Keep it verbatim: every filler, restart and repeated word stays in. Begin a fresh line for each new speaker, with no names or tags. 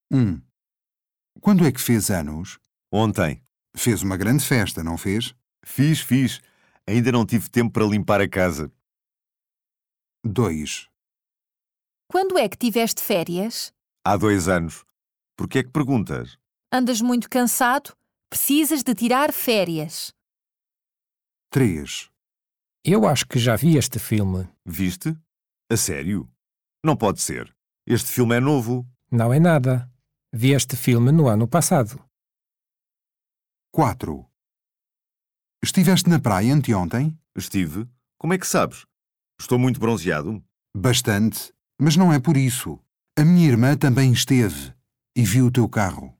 um. Quando é que fez anos?
Ontem.
Fez uma grande festa, não fez?
Fiz, fiz. Ainda não tive tempo para limpar a casa.
dois.
Quando é que tiveste férias?
Há dois anos. Por que é que perguntas?
Andas muito cansado? Precisas de tirar férias.
três.
Eu acho que já vi este filme.
Viste? A sério? Não pode ser. Este filme é novo.
Não é nada. Vi este filme no ano passado.
quatro. Estiveste na praia anteontem?
Estive. Como é que sabes? Estou muito bronzeado.
Bastante, mas não é por isso. A minha irmã também esteve e viu o teu carro.